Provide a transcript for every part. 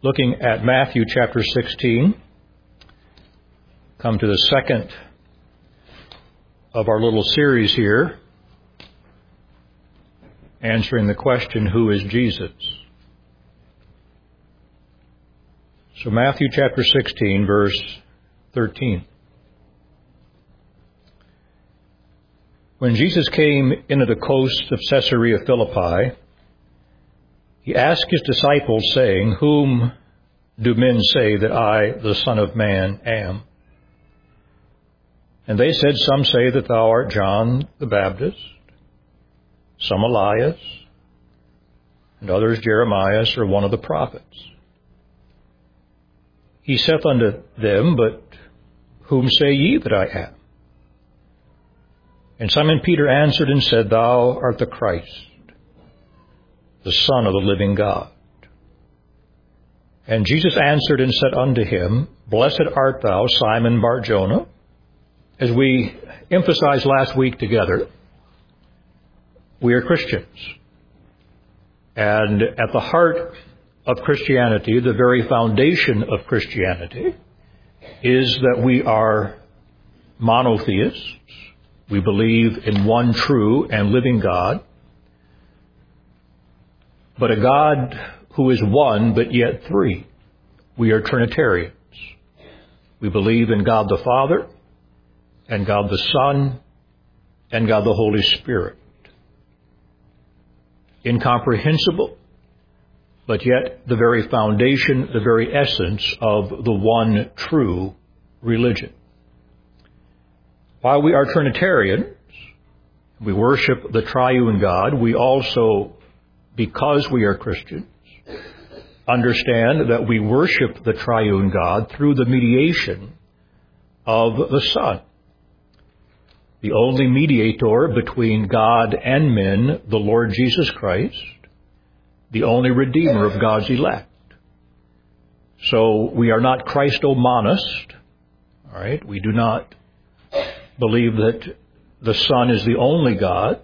looking at Matthew chapter 16. Come to the second of our little series here, answering the question, who is Jesus? So Matthew chapter 16, verse 13. When Jesus came into the coast of Caesarea Philippi, he asked his disciples, saying, "Whom do men say that I, the Son of Man, am?" And they said, "Some say that thou art John the Baptist, some Elias, and others Jeremiah or one of the prophets." He saith unto them, "But whom say ye that I am?" And Simon Peter answered and said, "Thou art the Christ, the Son of the living God." And Jesus answered and said unto him, "Blessed art thou, Simon Bar-Jonah." As we emphasized last week together, we are Christians. And at the heart of Christianity, the very foundation of Christianity, is that we are monotheists. We believe in one true and living God, but a God who is one but yet three. We are Trinitarians. We believe in God the Father, and God the Son, and God the Holy Spirit. Incomprehensible, but yet the very foundation, the very essence of the one true religion. While we are Trinitarians, we worship the triune God, we also, because we are Christians, understand that we worship the triune God through the mediation of the Son, the only mediator between God and men, the Lord Jesus Christ, the only Redeemer of God's elect. So we are not Christomonist, all right? We do not believe that the Son is the only God.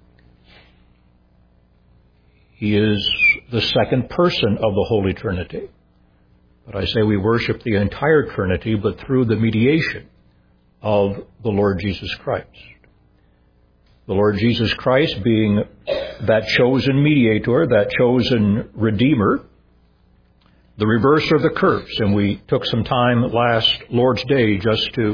He is the second person of the Holy Trinity. But I say we worship the entire Trinity, but through the mediation of the Lord Jesus Christ. The Lord Jesus Christ being that chosen mediator, that chosen Redeemer, the reverser of the curse. And we took some time last Lord's Day just to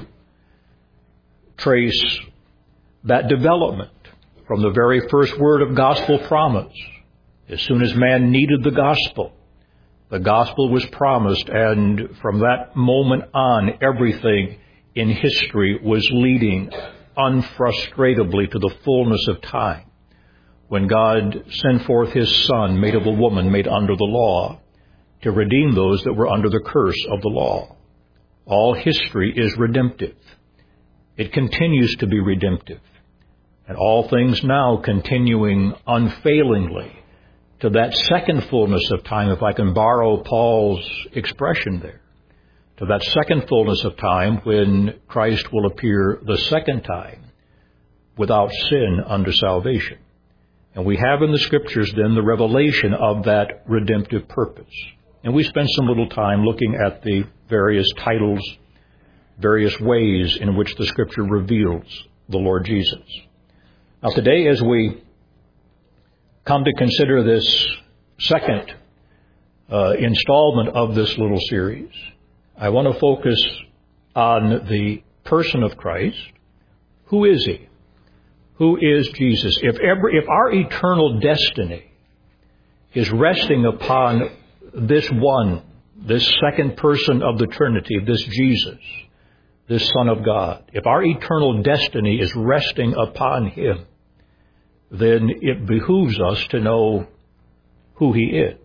trace that development from the very first word of gospel promise. As soon as man needed the gospel was promised, and from that moment on, everything in history was leading unfrustratedly to the fullness of time, when God sent forth His Son, made of a woman, made under the law, to redeem those that were under the curse of the law. All history is redemptive. It continues to be redemptive. And all things now continuing unfailingly to that second fullness of time, if I can borrow Paul's expression there, to that second fullness of time when Christ will appear the second time without sin unto salvation. And we have in the Scriptures then the revelation of that redemptive purpose. And we spent some little time looking at the various titles, various ways in which the Scripture reveals the Lord Jesus. Now today, as we come to consider this second installment of this little series, I want to focus on the person of Christ. Who is He? Who is Jesus? If our eternal destiny is resting upon this one, this second person of the Trinity, this Jesus, this Son of God, if our eternal destiny is resting upon Him, then it behooves us to know who He is.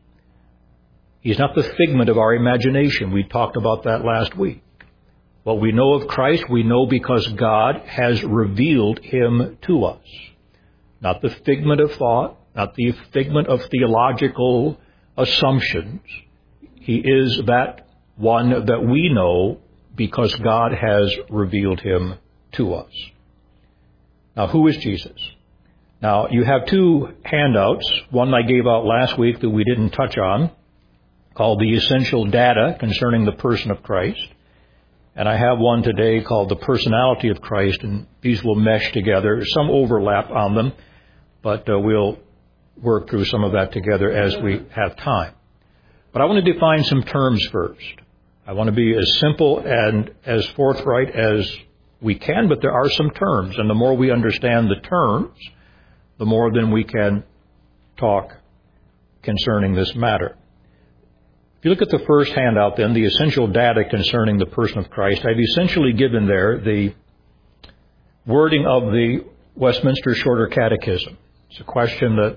He's not the figment of our imagination. We talked about that last week. What we know of Christ, we know because God has revealed Him to us. Not the figment of thought, not the figment of theological assumptions. He is that one that we know because God has revealed Him to us. Now, who is Jesus? Now, you have two handouts. One I gave out last week that we didn't touch on. called The Essential Data Concerning the Person of Christ. And I have one today called The Personality of Christ, and these will mesh together. There's some overlap on them, but we'll work through some of that together as we have time. But I want to define some terms first. I want to be as simple and as forthright as we can, but there are some terms, and the more we understand the terms, the more then we can talk concerning this matter. If you look at the first handout then, the essential data concerning the person of Christ, I've essentially given there the wording of the Westminster Shorter Catechism. It's a question that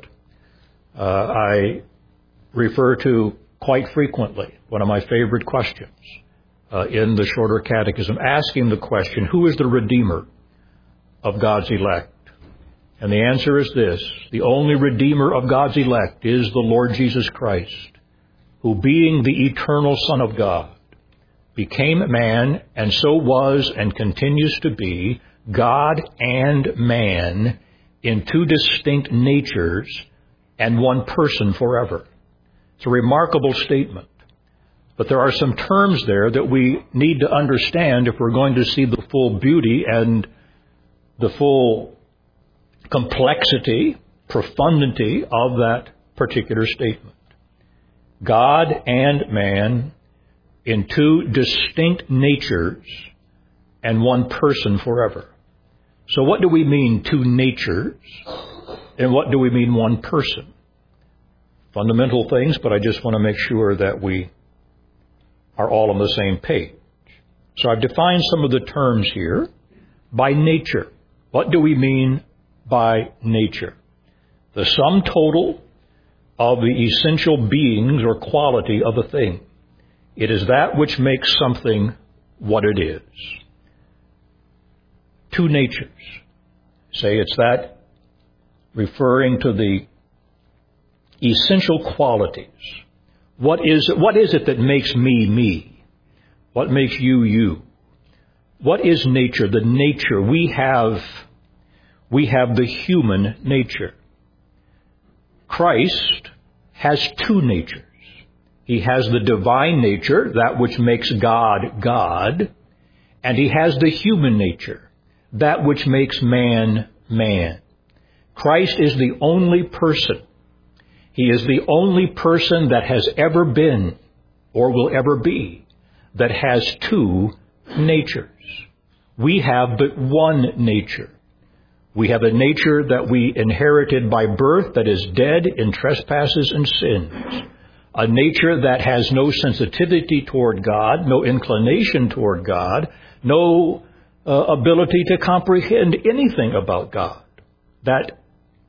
I refer to quite frequently, one of my favorite questions in the Shorter Catechism, asking the question, who is the Redeemer of God's elect? And the answer is this: the only Redeemer of God's elect is the Lord Jesus Christ, who being the eternal Son of God, became man and so was and continues to be God and man in two distinct natures and one person forever. It's a remarkable statement. But there are some terms there that we need to understand if we're going to see the full beauty and the full complexity, profundity of that particular statement. God and man in two distinct natures and one person forever. So what do we mean two natures? And what do we mean one person? Fundamental things, but I just want to make sure that we are all on the same page. So I've defined some of the terms here. By nature. What do we mean by nature? The sum total of the essential beings or quality of a thing. It is that which makes something what it is. Two natures. Say it's that referring to the essential qualities. What is it that makes me, me? What makes you, you? What is nature? The nature. We have the human nature. Christ has two natures. He has the divine nature, that which makes God, God, and he has the human nature, that which makes man, man. Christ is the only person. He is the only person that has ever been or will ever be that has two natures. We have but one nature. We have a nature that we inherited by birth that is dead in trespasses and sins. A nature that has no sensitivity toward God, no inclination toward God, no ability to comprehend anything about God. That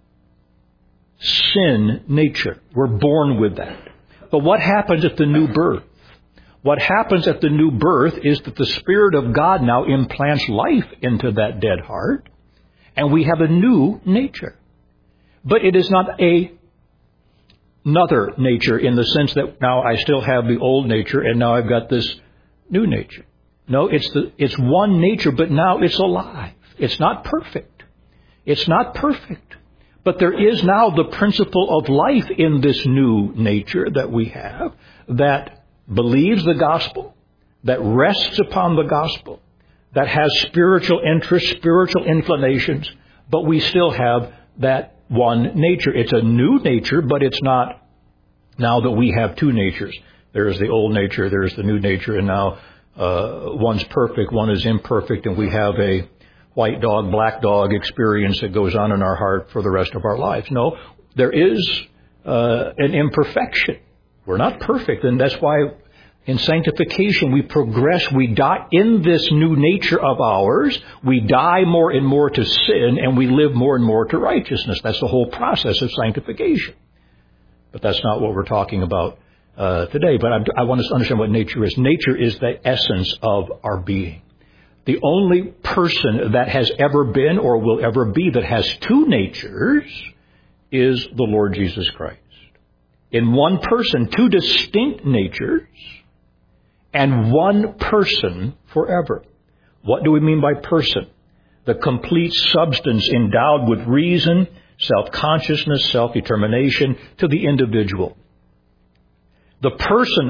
sin nature. We're born with that. But what happens at the new birth? What happens at the new birth is that the Spirit of God now implants life into that dead heart, and we have a new nature. But it is not another nature in the sense that now I still have the old nature and now I've got this new nature. No, it's one nature, but now it's alive. It's not perfect. It's not perfect. But there is now the principle of life in this new nature that we have that believes the gospel, that rests upon the gospel, that has spiritual interests, spiritual inclinations, but we still have that one nature. It's a new nature, but it's not now that we have two natures. There is the old nature, there is the new nature, and now one's perfect, one is imperfect, and we have a white dog, black dog experience that goes on in our heart for the rest of our lives. No, there is an imperfection. We're not perfect, and that's why in sanctification we progress. We die in this new nature of ours. We die more and more to sin, and we live more and more to righteousness. That's the whole process of sanctification. But that's not what we're talking about today. But I want us to understand what nature is. Nature is the essence of our being. The only person that has ever been or will ever be that has two natures is the Lord Jesus Christ. In one person, two distinct natures, and one person forever. What do we mean by person? The complete substance endowed with reason, self-consciousness, self-determination to the individual. The person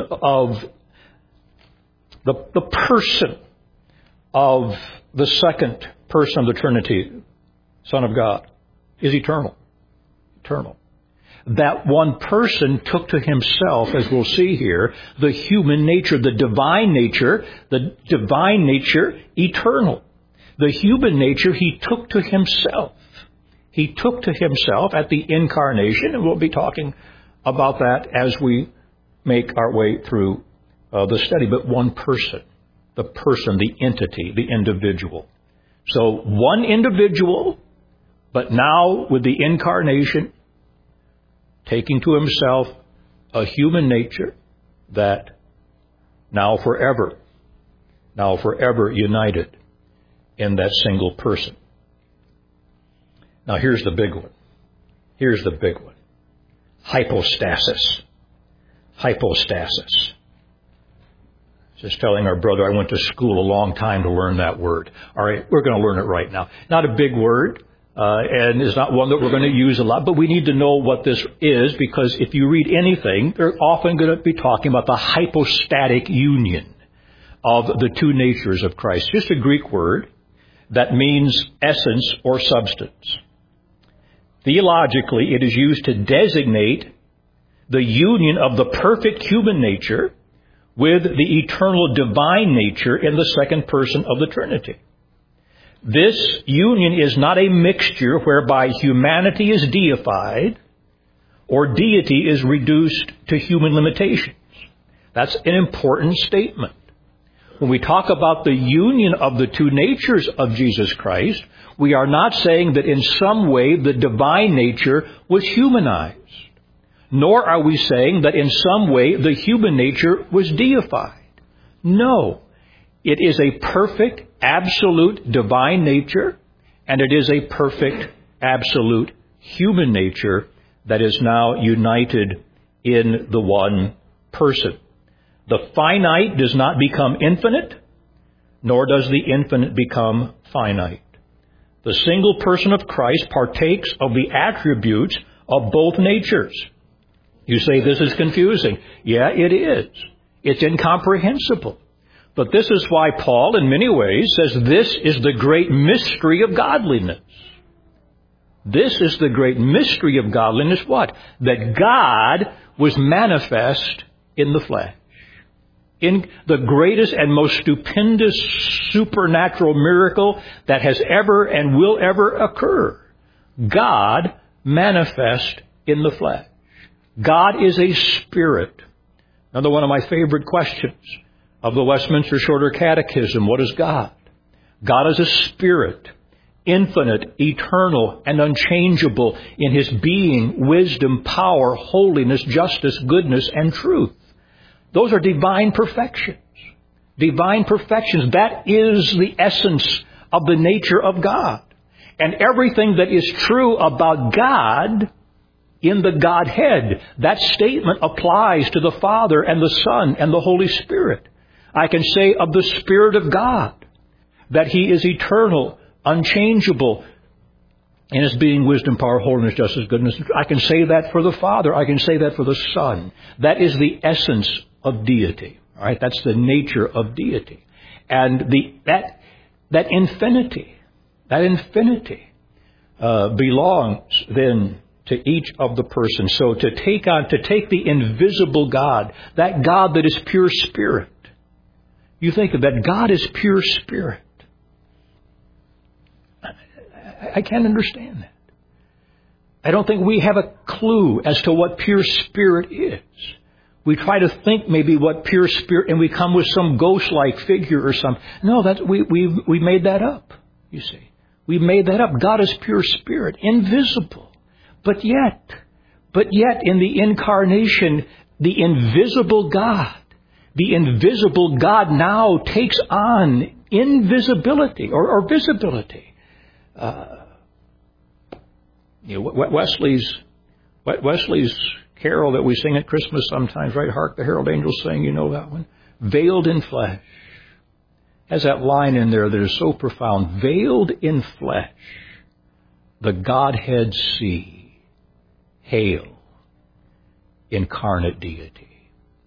of the second person of the Trinity, Son of God, is eternal. Eternal. That one person took to himself, as we'll see here, the human nature, the divine nature eternal. The human nature he took to himself. He took to himself at the incarnation, and we'll be talking about that as we make our way through the study. But one person, the entity, the individual. So one individual, but now with the incarnation, taking to himself a human nature that now forever united in that single person. Now here's the big one. Hypostasis. Just telling our brother I went to school a long time to learn that word. All right, we're going to learn it right now. Not a big word, and it's not one that we're going to use a lot, but we need to know what this is, because if you read anything, they're often going to be talking about the hypostatic union of the two natures of Christ. Just a Greek word that means essence or substance. Theologically, it is used to designate the union of the perfect human nature with the eternal divine nature in the second person of the Trinity. This union is not a mixture whereby humanity is deified or deity is reduced to human limitations. That's an important statement. When we talk about the union of the two natures of Jesus Christ, we are not saying that in some way the divine nature was humanized. Nor are we saying that in some way the human nature was deified. No. It is a perfect, absolute divine nature, and it is a perfect, absolute human nature that is now united in the one person. The finite does not become infinite, nor does the infinite become finite. The single person of Christ partakes of the attributes of both natures. You say this is confusing. Yeah, it is. It's incomprehensible. But this is why Paul, in many ways, says this is the great mystery of godliness. This is the great mystery of godliness, what? That God was manifest in the flesh. In the greatest and most stupendous supernatural miracle that has ever and will ever occur. God manifest in the flesh. God is a spirit. Another one of my favorite questions of the Westminster Shorter Catechism. What is God? God is a spirit, infinite, eternal, and unchangeable in his being, wisdom, power, holiness, justice, goodness, and truth. Those are divine perfections. Divine perfections. That is the essence of the nature of God. And everything that is true about God in the Godhead, that statement applies to the Father and the Son and the Holy Spirit. I can say of the Spirit of God that he is eternal, unchangeable in his being, wisdom, power, holiness, justice, goodness. I can say that for the Father. I can say that for the Son. That is the essence of deity. All right, that's the nature of deity. And that infinity belongs then to each of the persons. So to take the invisible God, that God that is pure spirit. You think of that, God is pure spirit. I can't understand that. I don't think we have a clue as to what pure spirit is. We try to think maybe what pure spirit, and we come with some ghost-like figure or something. No, we made that up, you see. We made that up. God is pure spirit, invisible. But yet, in the incarnation, the invisible God now takes on invisibility or visibility. Wesley's carol that we sing at Christmas sometimes, right? Hark the herald angels sing, you know that one? Veiled in flesh. Has that line in there that is so profound. Veiled in flesh, the Godhead see. Hail, incarnate deity.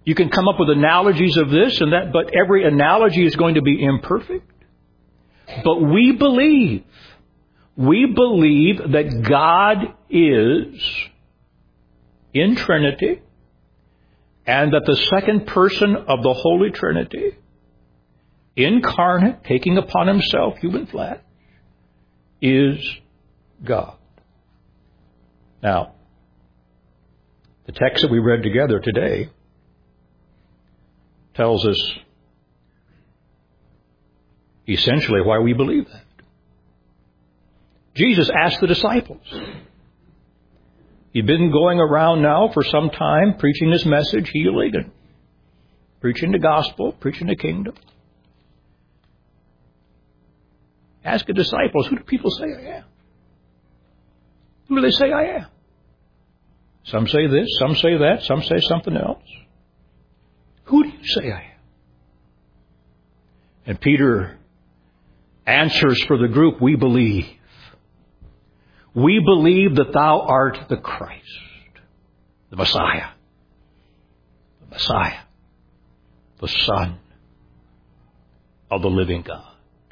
You can come up with analogies of this and that, but every analogy is going to be imperfect. But we believe that God is in Trinity, and that the second person of the Holy Trinity, incarnate, taking upon himself human flesh, is God. Now, the text that we read together today tells us essentially why we believe that. Jesus asked the disciples. He'd been going around now for some time, preaching this message, healing and preaching the gospel, preaching the kingdom. Ask the disciples, who do people say I am? Who do they say I am? Some say this, some say that, some say something else. Who do you say I am? And Peter answers for the group, we believe. We believe that thou art the Christ, the Messiah, the Son of the living God.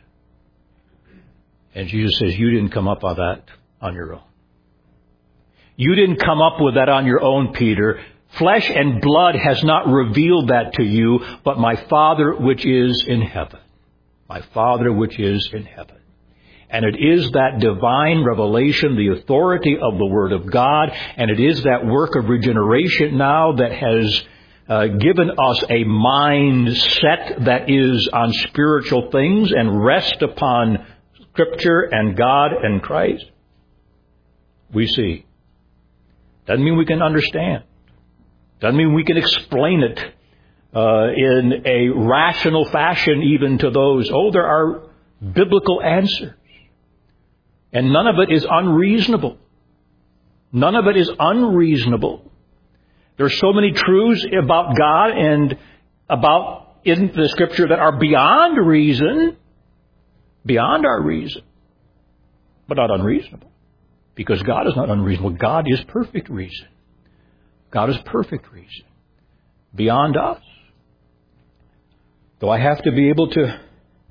And Jesus says, you didn't come up with that on your own. You didn't come up with that on your own, Peter. Flesh and blood has not revealed that to you, but my Father which is in heaven. My Father which is in heaven. And it is that divine revelation, the authority of the Word of God, and it is that work of regeneration now that has given us a mindset that is on spiritual things and rest upon Scripture and God and Christ. We see. Doesn't mean we can understand. Doesn't mean we can explain it in a rational fashion even to those. Oh, there are biblical answers. And none of it is unreasonable. None of it is unreasonable. There are so many truths about God and about in the Scripture that are beyond reason, beyond our reason, but not unreasonable. Because God is not unreasonable. God is perfect reason. God is perfect reason. Beyond us. Do I have to be able to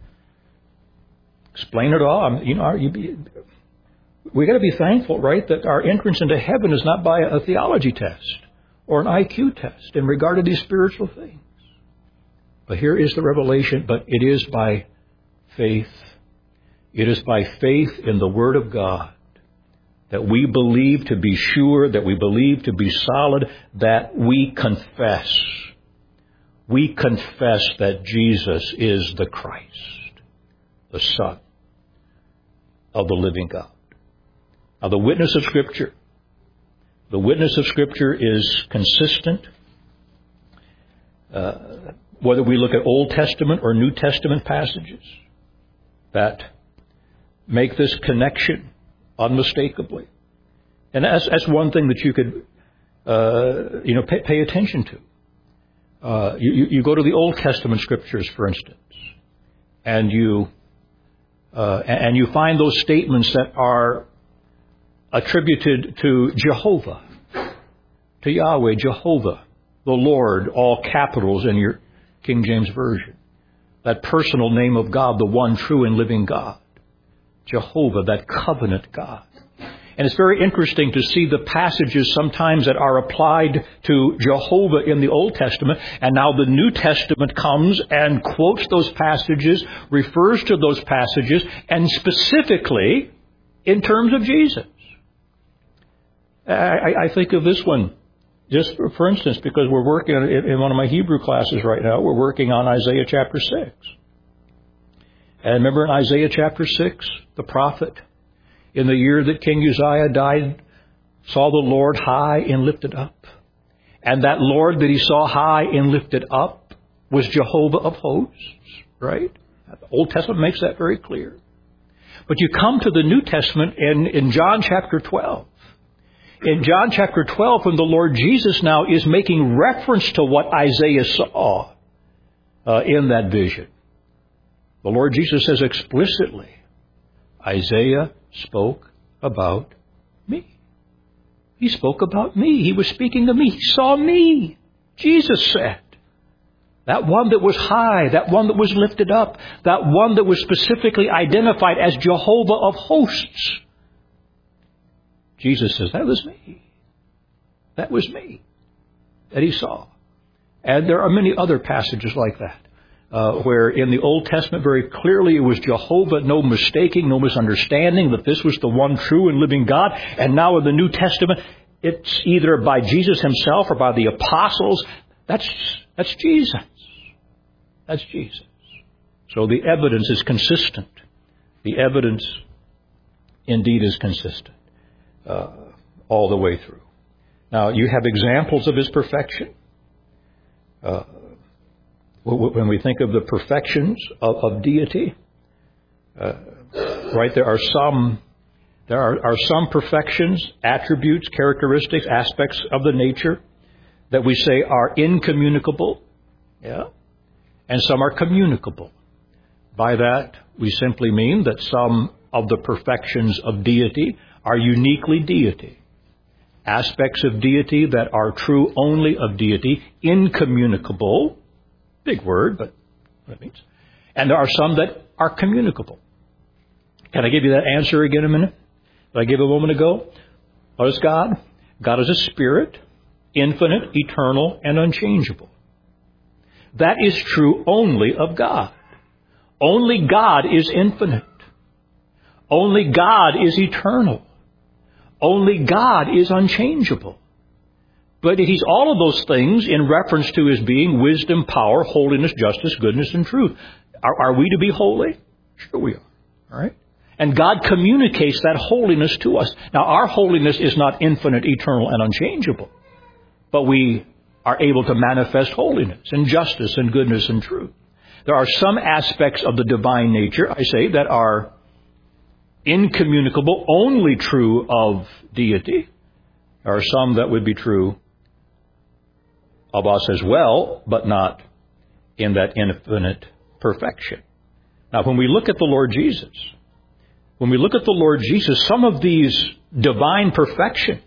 explain it all? We got to be thankful, right, that our entrance into heaven is not by a theology test or an IQ test in regard to these spiritual things. But here is the revelation, but it is by faith. It is by faith in the Word of God that we believe to be sure, that we believe to be solid, that we confess. We confess that Jesus is the Christ, the Son of the living God. Now, the witness of Scripture is consistent. Whether we look at Old Testament or New Testament passages that make this connection unmistakably. And that's one thing that you could, pay attention to. You go to the Old Testament Scriptures, for instance, and you find those statements that are attributed to Jehovah, to Yahweh, Jehovah, the Lord, all capitals in your King James Version. That personal name of God, the one true and living God. Jehovah, that covenant God. And it's very interesting to see the passages sometimes that are applied to Jehovah in the Old Testament, and now the New Testament comes and quotes those passages, refers to those passages, and specifically in terms of Jesus. I think of this one, just for instance, because we're working in one of my Hebrew classes right now, we're working on Isaiah chapter 6. And remember in Isaiah chapter 6, the prophet, in the year that King Uzziah died, saw the Lord high and lifted up. And that Lord that he saw high and lifted up was Jehovah of hosts, right? The Old Testament makes that very clear. But you come to the New Testament in John chapter 12. In John chapter 12, when the Lord Jesus now is making reference to what Isaiah saw in that vision, the Lord Jesus says explicitly, Isaiah spoke about me. He spoke about me. He was speaking to me. He saw me. Jesus said. That one that was high, that one that was lifted up, that one that was specifically identified as Jehovah of hosts. Jesus says, that was me. That was me that he saw. And there are many other passages like that, where in the Old Testament very clearly it was Jehovah, no mistaking, no misunderstanding, that this was the one true and living God. And now in the New Testament, it's either by Jesus himself or by the apostles. That's Jesus. That's Jesus. So the evidence is consistent. The evidence indeed is consistent all the way through. Now, you have examples of his perfection. When we think of the perfections of deity, right, there are some perfections, attributes, characteristics, aspects of the nature that we say are incommunicable, and some are communicable. By that, we simply mean that some of the perfections of deity are uniquely deity. Aspects of deity that are true only of deity, incommunicable, big word, but what it means. And there are some that are communicable. Can I give you that answer again in a minute? That I gave a moment ago? What is God? God is a spirit, infinite, eternal, and unchangeable. That is true only of God. Only God is infinite. Only God is eternal. Only God is unchangeable. But he's all of those things in reference to his being wisdom, power, holiness, justice, goodness, and truth. Are we to be holy? Sure we are. All right? And God communicates that holiness to us. Now, our holiness is not infinite, eternal, and unchangeable. But we are able to manifest holiness and justice and goodness and truth. There are some aspects of the divine nature, I say, that are incommunicable, only true of deity. There are some that would be true of us as well, but not in that infinite perfection. Now, when we look at the Lord Jesus, some of these divine perfections,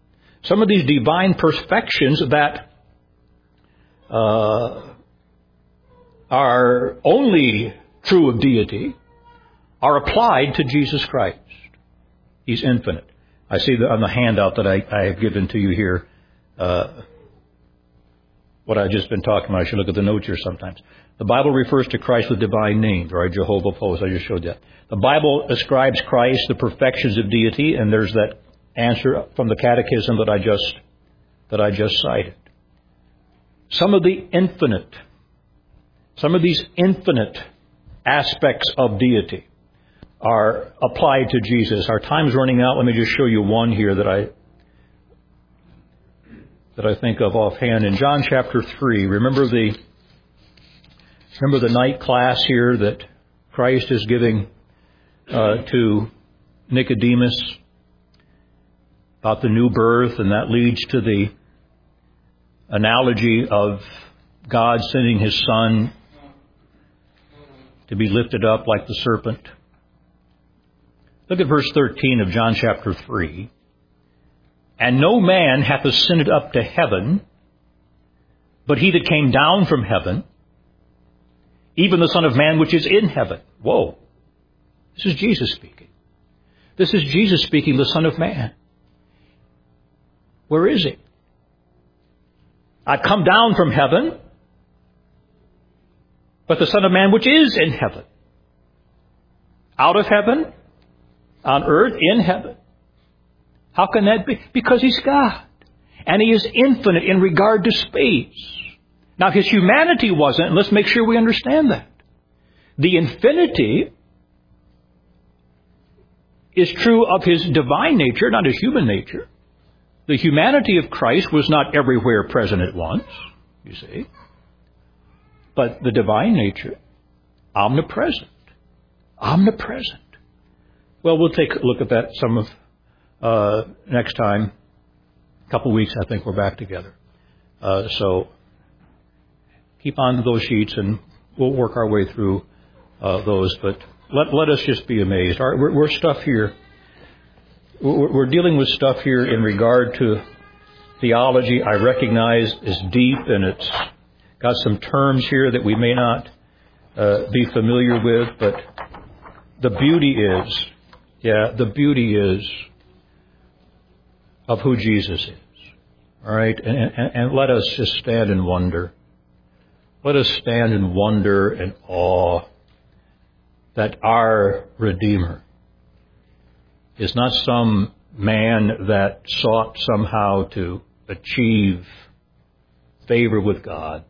that are only true of deity are applied to Jesus Christ. He's infinite. I see that on the handout that I have given to you here, what I've just been talking about. I should look at the notes here sometimes. The Bible refers to Christ with divine names, right? Jehovah of hosts. I just showed that. The Bible ascribes Christ the perfections of deity, and there's that answer from the Catechism that I just cited. Some of these infinite aspects of deity are applied to Jesus. Our time's running out. Let me just show you one here that I think of offhand. In John chapter 3, remember the night class here that Christ is giving to Nicodemus about the new birth, and that leads to the analogy of God sending his Son to be lifted up like the serpent. Look at verse 13 of John chapter 3. And no man hath ascended up to heaven, but he that came down from heaven, even the Son of Man which is in heaven. Whoa. This is Jesus speaking. This is Jesus speaking, the Son of Man. Where is he? I've come down from heaven, but the Son of Man which is in heaven. Out of heaven, on earth, in heaven. How can that be? Because he's God. And he is infinite in regard to space. Now, his humanity wasn't, and let's make sure we understand that. The infinity is true of his divine nature, not his human nature. The humanity of Christ was not everywhere present at once, you see. But the divine nature, omnipresent. Omnipresent. Well, we'll take a look at that some of next time. A couple weeks, I think we're back together. So keep on those sheets, and we'll work our way through those. But let us just be amazed. We're stuff here. We're dealing with stuff here in regard to theology. I recognize is deep, and it's Got some terms here that we may not be familiar with, but the beauty is of who Jesus is. All right? And let us just stand in wonder. Let us stand in wonder and awe that our Redeemer is not some man that sought somehow to achieve favor with God,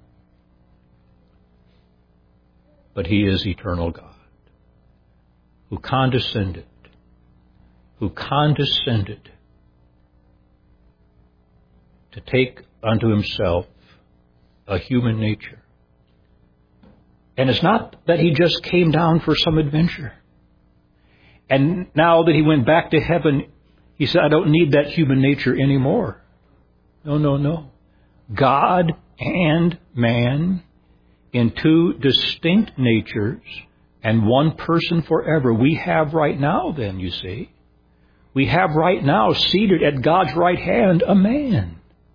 but He is eternal God, who condescended to take unto Himself a human nature. And it's not that He just came down for some adventure. And now that He went back to heaven, He said, I don't need that human nature anymore. No. God and man in two distinct natures and one person forever. We have right now then, you see. We have right now seated at God's right hand a man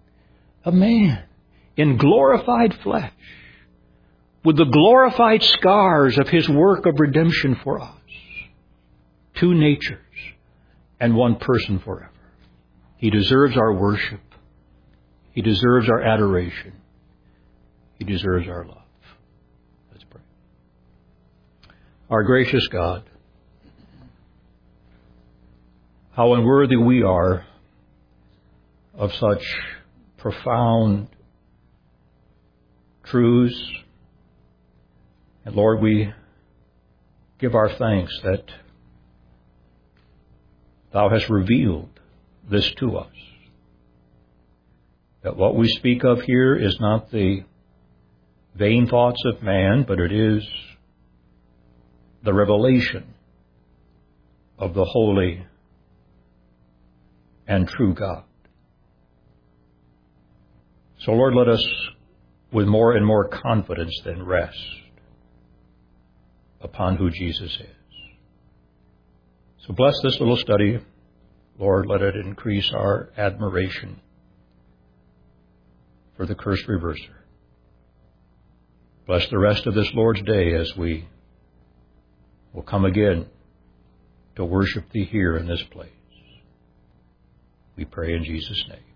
in glorified flesh, with the glorified scars of His work of redemption for us. Two natures and one person forever. He deserves our worship. He deserves our adoration. He deserves our love. Let's pray. Our gracious God, how unworthy we are of such profound truths. And Lord, we give our thanks that Thou hast revealed this to us. That what we speak of here is not the vain thoughts of man, but it is the revelation of the holy and true God. So, Lord, let us with more and more confidence then rest upon who Jesus is. So bless this little study. Lord, let it increase our admiration for the cursed reverser. Bless the rest of this Lord's day as we will come again to worship Thee here in this place. We pray in Jesus' name.